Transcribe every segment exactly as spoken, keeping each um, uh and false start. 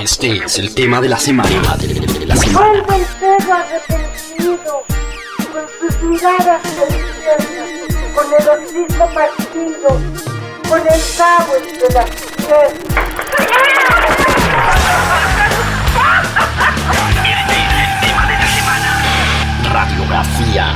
Este es el tema de la semana. De, de la semana. Vuelve el perro arrepentido, con sus miradas deliciosas, con el hocico partido, con el cabo entre las piernas. Este es el tema de la semana. Radiografía.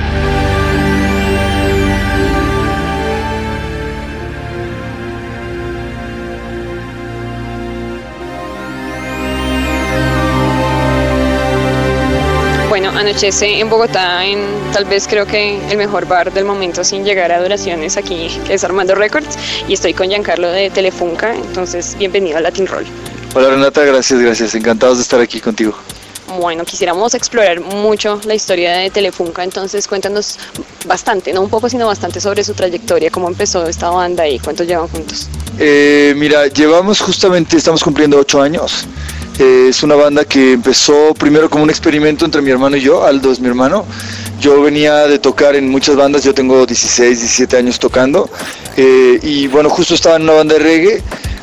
Bueno, anochece en Bogotá, en tal vez creo que el mejor bar del momento sin llegar a duraciones aquí, que es Armando Records, y estoy con Giancarlo de Telefunca, entonces bienvenido a Latin Roll. Hola Renata, gracias, gracias, encantados de estar aquí contigo. Bueno, quisiéramos explorar mucho la historia de Telefunca, entonces cuéntanos bastante, no un poco sino bastante sobre su trayectoria, cómo empezó esta banda y cuántos llevan juntos. Eh, mira, llevamos justamente, estamos cumpliendo ocho años. Eh, es una banda que empezó primero como un experimento entre mi hermano y yo. Aldo es mi hermano. Yo venía de tocar en muchas bandas, yo tengo dieciséis, diecisiete años tocando. Eh, y bueno, justo estaba en una banda de reggae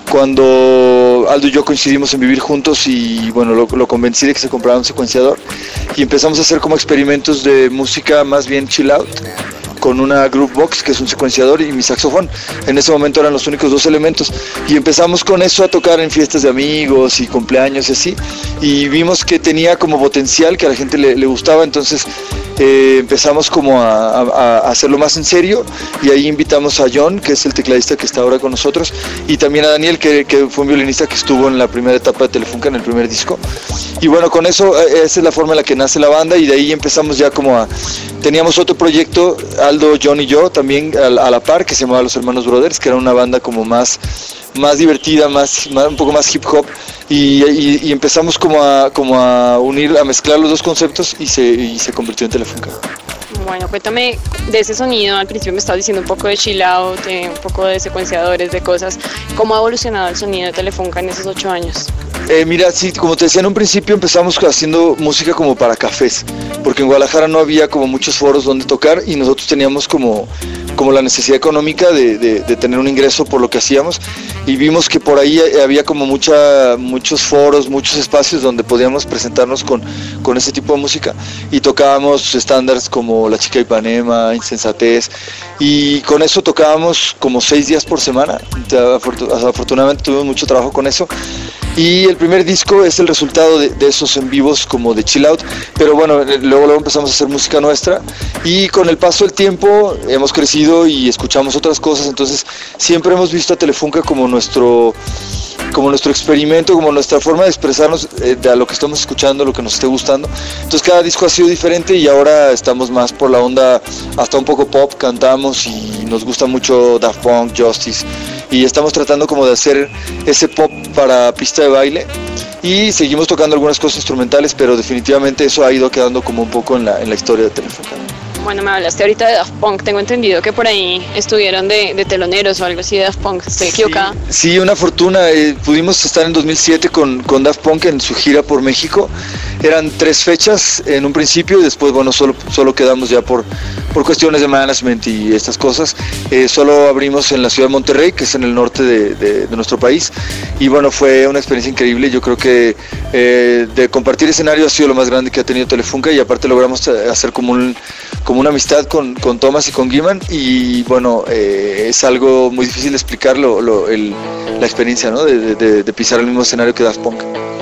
cuando Aldo y yo coincidimos en vivir juntos y bueno, lo, lo convencí de que se comprara un secuenciador. Y empezamos a hacer como experimentos de música más bien chill out, con una Groovebox, que es un secuenciador, y mi saxofón. En ese momento eran los únicos dos elementos. Y empezamos con eso a tocar en fiestas de amigos y cumpleaños y así. Y vimos que tenía como potencial, que a la gente le, le gustaba, entonces eh, empezamos como a, a, a hacerlo más en serio. Y ahí invitamos a John, que es el tecladista que está ahora con nosotros, y también a Daniel, que, que fue un violinista que estuvo en la primera etapa de Telefunca, en el primer disco. Y bueno, con eso, esa es la forma en la que nace la banda, y de ahí empezamos ya como a... Teníamos otro proyecto, Aldo, John y yo, también a, a la par, que se llamaba Los Hermanos Brothers, que era una banda como más, más divertida, más, más, un poco más hip hop, y, y, y empezamos como a, como a unir, a mezclar los dos conceptos, y se, y se convirtió en Telefunca. Bueno, cuéntame de ese sonido, al principio me estabas diciendo un poco de chill out, eh, un poco de secuenciadores, de cosas. ¿Cómo ha evolucionado el sonido de Telefunca en esos ocho años? Eh, mira, sí, como te decía en un principio, empezamos haciendo música como para cafés, porque en Guadalajara no había como muchos foros donde tocar y nosotros teníamos como, como la necesidad económica de, de, de tener un ingreso por lo que hacíamos, y vimos que por ahí había como mucha, muchos foros, muchos espacios donde podíamos presentarnos con, con ese tipo de música, y tocábamos estándares como La Chica de Ipanema, Insensatez, y con eso tocábamos como seis días por semana. Afortunadamente tuvimos mucho trabajo con eso, y el primer disco es el resultado de, de esos en vivos como de chill out, pero bueno, luego, luego empezamos a hacer música nuestra, y con el paso del tiempo hemos crecido y escuchamos otras cosas, entonces siempre hemos visto a Telefunca como nuestro como nuestro experimento, como nuestra forma de expresarnos eh, de a lo que estamos escuchando, lo que nos esté gustando. Entonces cada disco ha sido diferente y ahora estamos más por la onda hasta un poco pop, cantamos y nos gusta mucho Daft Punk, Justice, y estamos tratando como de hacer ese pop para pista de baile, y seguimos tocando algunas cosas instrumentales, pero definitivamente eso ha ido quedando como un poco en la, en la historia de Telefunca. Bueno, me hablaste ahorita de Daft Punk, tengo entendido que por ahí estuvieron de, de teloneros o algo así de Daft Punk, ¿estoy equivocada? Sí, sí, una fortuna, eh, pudimos estar en dos mil siete con, con Daft Punk en su gira por México. Eran tres fechas en un principio y después, bueno, solo, solo quedamos ya por, por cuestiones de management y estas cosas. Eh, solo abrimos en la ciudad de Monterrey, que es en el norte de, de, de nuestro país, y bueno, fue una experiencia increíble. Yo creo que eh, de compartir escenario ha sido lo más grande que ha tenido Telefunca, y aparte logramos hacer como, un, como una amistad con, con Thomas y con Guiman, y bueno, eh, es algo muy difícil de explicar lo, lo, el, la experiencia, ¿no? de, de, de pisar el mismo escenario que Daft Punk.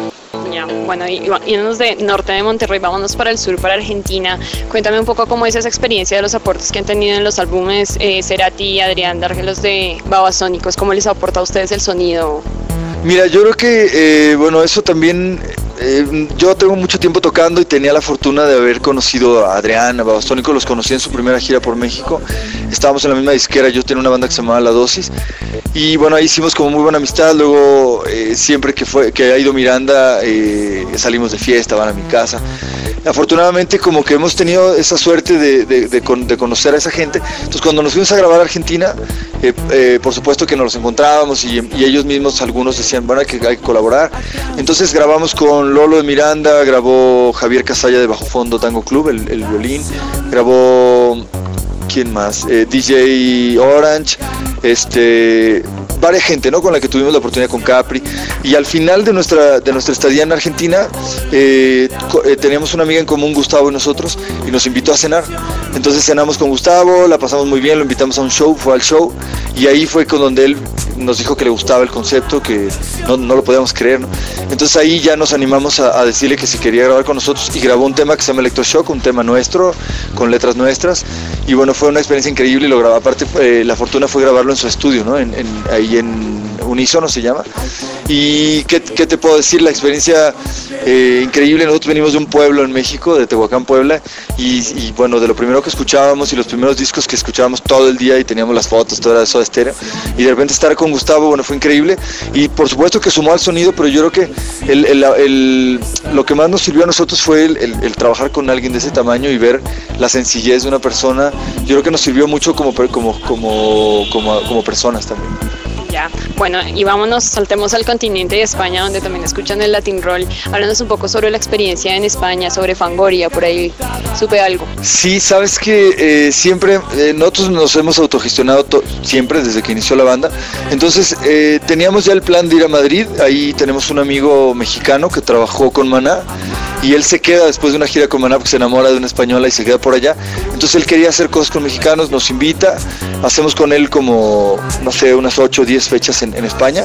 Ya, bueno, y yéndonos de norte de Monterrey, vámonos para el sur, para Argentina. Cuéntame un poco cómo es esa experiencia de los aportes que han tenido en los álbumes eh, Cerati y Adrián Dárgelos de Babasónicos. ¿Cómo les aporta a ustedes el sonido? Mira, yo creo que, eh, bueno, eso también, eh, yo tengo mucho tiempo tocando y tenía la fortuna de haber conocido a Adrián, a Babasónicos, los conocí en su primera gira por México, estábamos en la misma disquera, yo tenía una banda que se llamaba La Dosis, y bueno, ahí hicimos como muy buena amistad. Luego eh, siempre que fue que ha ido Miranda, eh, salimos de fiesta, van a mi casa. Afortunadamente como que hemos tenido esa suerte de, de, de, con, de conocer a esa gente. Entonces cuando nos fuimos a grabar a Argentina, eh, eh, por supuesto que nos los encontrábamos, y, y ellos mismos, algunos decían, bueno, hay que, hay que colaborar. Entonces grabamos con Lolo de Miranda, grabó Javier Casalla de Bajo Fondo Tango Club, el, el violín, grabó... ¿Quién más? Eh, D J Orange, este, varias gente, ¿no? Con la que tuvimos la oportunidad con Capri, y al final de nuestra, de nuestra estadía en Argentina, eh, eh, teníamos una amiga en común, Gustavo y nosotros, y nos invitó a cenar. Entonces cenamos con Gustavo, la pasamos muy bien, lo invitamos a un show, fue al show, y ahí fue con donde él nos dijo que le gustaba el concepto, que no, no lo podíamos creer, ¿no? Entonces ahí ya nos animamos a, a decirle que si quería grabar con nosotros, y grabó un tema que se llama Electroshock, un tema nuestro, con letras nuestras, y bueno, fue una experiencia increíble, y lo grabó. Aparte eh, la fortuna fue grabarlo en su estudio, ¿no? En, en, ahí en Unísono se llama. Y ¿qué, qué te puedo decir? La experiencia eh, increíble. Nosotros venimos de un pueblo en México, de Tehuacán, Puebla, y, y bueno, de lo primero que escuchábamos y los primeros discos que escuchábamos todo el día, y teníamos las fotos, todo era eso de estéreo, y de repente estar con Gustavo, bueno, fue increíble, y por supuesto que sumó al sonido, pero yo creo que el, el, el, lo que más nos sirvió a nosotros fue el, el, el trabajar con alguien de ese tamaño y ver la sencillez de una persona. Yo creo que nos sirvió mucho como, como, como, como, como personas también. Ya, bueno, y vámonos, saltemos al continente de España, donde también escuchan el Latin Roll. Háblanos un poco sobre la experiencia en España, sobre Fangoria, por ahí supe algo. Sí, sabes que eh, siempre, eh, nosotros nos hemos autogestionado to- siempre desde que inició la banda. Entonces eh, teníamos ya el plan de ir a Madrid. Ahí tenemos un amigo mexicano que trabajó con Maná, y él se queda después de una gira con Maná porque se enamora de una española y se queda por allá. Entonces él quería hacer cosas con mexicanos, nos invita, hacemos con él como, no sé, unas ocho o diez fechas en, en España,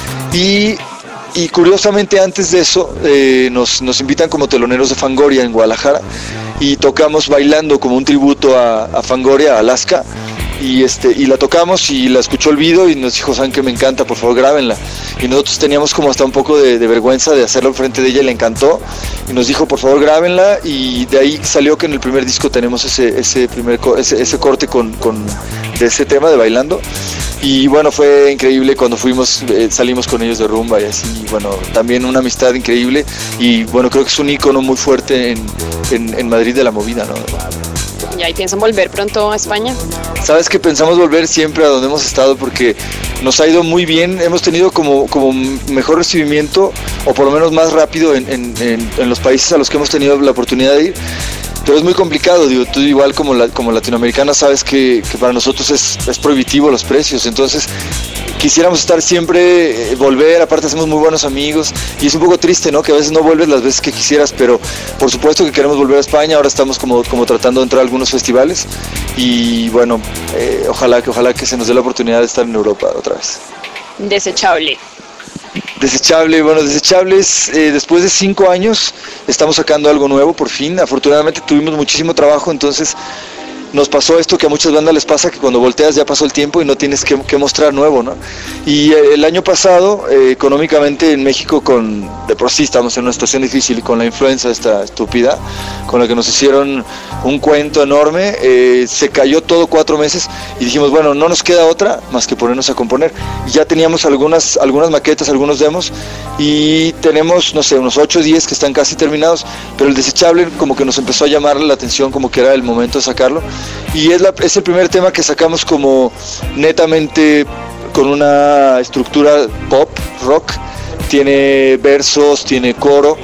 y, y curiosamente antes de eso eh, nos, nos invitan como teloneros de Fangoria en Guadalajara, y tocamos Bailando como un tributo a, a Fangoria, a Alaska, y este y la tocamos, y la escuchó el video y nos dijo: saben que me encanta, por favor grábenla. Y nosotros teníamos como hasta un poco de, de vergüenza de hacerlo enfrente de ella, y le encantó, y nos dijo: por favor grábenla. Y de ahí salió que en el primer disco tenemos ese ese primer ese, ese corte con, con de ese tema de Bailando. Y bueno, fue increíble cuando fuimos, eh, salimos con ellos de rumba y así, bueno, también una amistad increíble, y bueno, creo que es un ícono muy fuerte en, en, en Madrid de la movida, ¿no? ¿Y ahí piensan volver pronto a España? Sabes que pensamos volver siempre a donde hemos estado, porque nos ha ido muy bien, hemos tenido como, como mejor recibimiento, o por lo menos más rápido en, en, en, en los países a los que hemos tenido la oportunidad de ir. Pero es muy complicado, digo, tú igual como, la, como latinoamericana sabes que, que para nosotros es, es prohibitivo los precios, entonces quisiéramos estar siempre, eh, volver, aparte hacemos muy buenos amigos, y es un poco triste, ¿no? Que a veces no vuelves las veces que quisieras, pero por supuesto que queremos volver a España. Ahora estamos como, como tratando de entrar a algunos festivales, y bueno, eh, ojalá, que, ojalá que se nos dé la oportunidad de estar en Europa otra vez. Desechable. Desechable, bueno, Desechables, eh, después de cinco años estamos sacando algo nuevo por fin. Afortunadamente tuvimos muchísimo trabajo, entonces nos pasó esto que a muchas bandas les pasa, que cuando volteas ya pasó el tiempo y no tienes que, que mostrar nuevo, ¿no? Y eh, el año pasado, eh, económicamente en México, con de por sí estamos en una situación difícil, y con la influenza esta estúpida, con la que nos hicieron un cuento enorme, eh, se cayó todo cuatro meses, y dijimos, bueno, no nos queda otra más que ponernos a componer. Y ya teníamos algunas, algunas maquetas, algunos demos, y tenemos, no sé, unos ocho o diez que están casi terminados, pero el Desechable como que nos empezó a llamar la atención, como que era el momento de sacarlo. Y es, la, es el primer tema que sacamos como netamente con una estructura pop, rock. Tiene versos, tiene coro,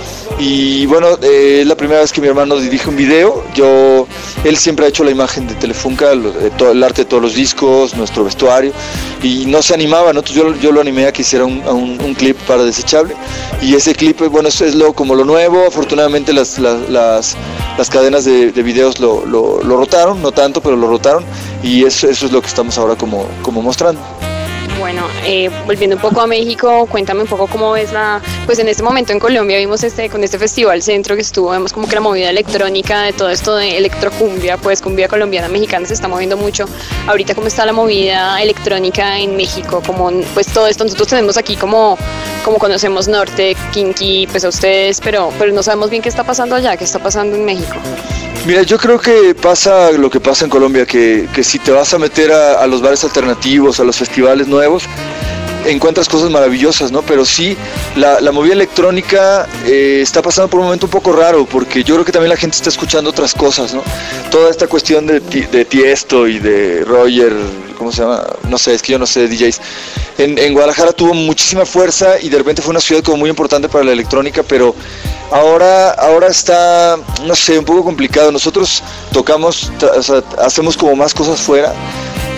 y bueno, eh, es la primera vez que mi hermano dirige un video. Yo, él siempre ha hecho la imagen de Telefunka, el, todo, el arte de todos los discos, nuestro vestuario, y no se animaba, ¿no? Entonces yo, yo lo animé a que hiciera un, un, un clip para Desechable, y ese clip, bueno, es, es lo, como lo nuevo. Afortunadamente las, las, las, las cadenas de, de videos lo, lo, lo rotaron, no tanto, pero lo rotaron, y eso, eso es lo que estamos ahora como, como mostrando. Bueno, eh, volviendo un poco a México, cuéntame un poco cómo ves la, pues en este momento en Colombia vimos este, con este festival centro que estuvo, vemos como que la movida electrónica de todo esto de electrocumbia, pues cumbia colombiana, mexicana, se está moviendo mucho. Ahorita cómo está la movida electrónica en México, como pues todo esto, nosotros tenemos aquí como, como conocemos Norte, Kinky, pues a ustedes, pero, pero no sabemos bien qué está pasando allá, qué está pasando en México. Mira, yo creo que pasa lo que pasa en Colombia, que, que si te vas a meter a, a los bares alternativos, a los festivales nuevos, encuentras cosas maravillosas, ¿no? Pero sí, la, la movida electrónica eh, está pasando por un momento un poco raro, porque yo creo que también la gente está escuchando otras cosas, ¿no? Toda esta cuestión de, de Tiesto y de Roger, ¿cómo se llama? No sé, es que yo no sé de D Js. En, en Guadalajara tuvo muchísima fuerza, y de repente fue una ciudad como muy importante para la electrónica, pero ahora, ahora está, no sé, un poco complicado. Nosotros tocamos, o sea, hacemos como más cosas fuera,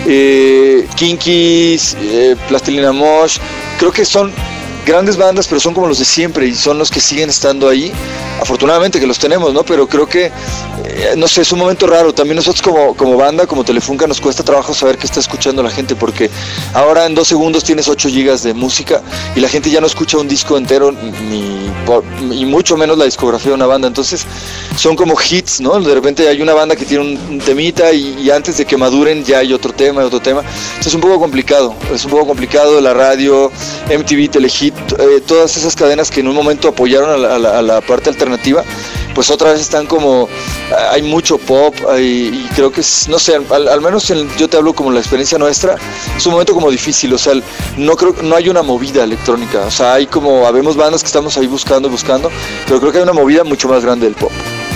eh, Kinkies, eh, Plastilina Mosh, creo que son grandes bandas, pero son como los de siempre y son los que siguen estando ahí. Afortunadamente que los tenemos, ¿no? Pero creo que, eh, no sé, es un momento raro. También nosotros como, como banda, como Telefunca, nos cuesta trabajo saber qué está escuchando la gente, porque ahora en dos segundos tienes ocho gigas de música y la gente ya no escucha un disco entero, ni por, y mucho menos la discografía de una banda. Entonces son como hits, ¿no? De repente hay una banda que tiene un, un temita y, y antes de que maduren ya hay otro tema y otro tema. Entonces es un poco complicado, es un poco complicado. La radio, M T V, Telehit, eh, todas esas cadenas que en un momento apoyaron a la, a la, a la parte alternativa, pues otra vez están como, hay mucho pop, hay, y creo que es, no sé, al, al menos en, yo te hablo como la experiencia nuestra, es un momento como difícil, o sea, no creo, no hay una movida electrónica, o sea, hay como, habemos bandas que estamos ahí buscando y buscando, pero creo que hay una movida mucho más grande del pop.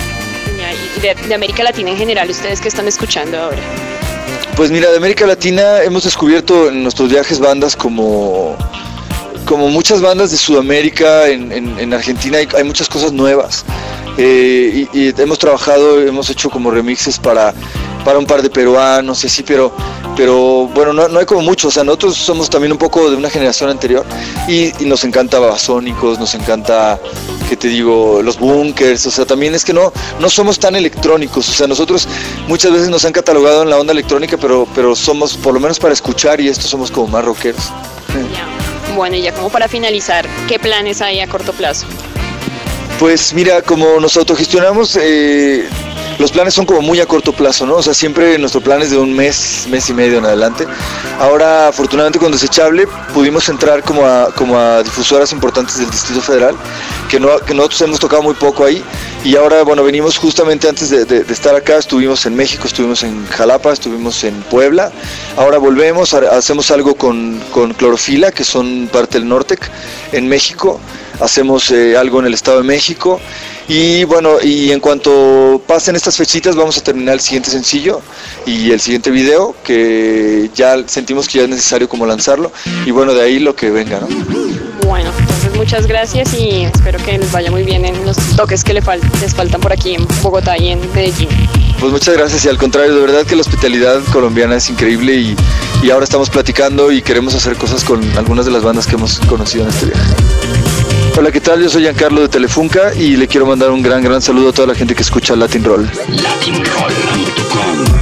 Y de, de América Latina en general, ¿ustedes qué están escuchando ahora? Pues mira, de América Latina hemos descubierto en nuestros viajes bandas como... como muchas bandas de Sudamérica, en, en, en Argentina hay, hay muchas cosas nuevas, eh, y, y hemos trabajado, hemos hecho como remixes para, para un par de peruanos y así, pero, pero bueno, no, no hay como mucho, o sea, nosotros somos también un poco de una generación anterior y, y nos encanta Babasónicos, nos encanta, ¿qué te digo?, los Bunkers, o sea, también es que no, no somos tan electrónicos, o sea, nosotros muchas veces nos han catalogado en la onda electrónica, pero, pero somos, por lo menos para escuchar, y estos somos como más rockeros. Yeah. Bueno, y ya como para finalizar, ¿qué planes hay a corto plazo? Pues mira, como nos autogestionamos, eh, los planes son como muy a corto plazo, ¿no? O sea, siempre nuestro plan es de un mes, mes y medio en adelante. Ahora, afortunadamente con Desechable, pudimos entrar como a, como a difusoras importantes del Distrito Federal, que, no, que nosotros hemos tocado muy poco ahí. Y ahora, bueno, venimos justamente antes de, de, de estar acá, estuvimos en México, estuvimos en Jalapa, estuvimos en Puebla. Ahora volvemos, hacemos algo con, con Clorofila, que son parte del Nortec, en México. Hacemos eh, algo en el Estado de México. Y bueno, y en cuanto pasen estas fechitas vamos a terminar el siguiente sencillo y el siguiente video, que ya sentimos que ya es necesario como lanzarlo, y bueno, de ahí lo que venga, ¿no? Bueno, entonces muchas gracias y espero que les vaya muy bien en los toques que les, fal- les faltan por aquí en Bogotá y en Medellín. Pues muchas gracias, y al contrario, de verdad que la hospitalidad colombiana es increíble, y, y ahora estamos platicando y queremos hacer cosas con algunas de las bandas que hemos conocido en este viaje. Hola, ¿qué tal? Yo soy Giancarlo de Telefunca y le quiero mandar un gran, gran saludo a toda la gente que escucha Latin Roll. latin roll punto com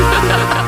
chao, chao.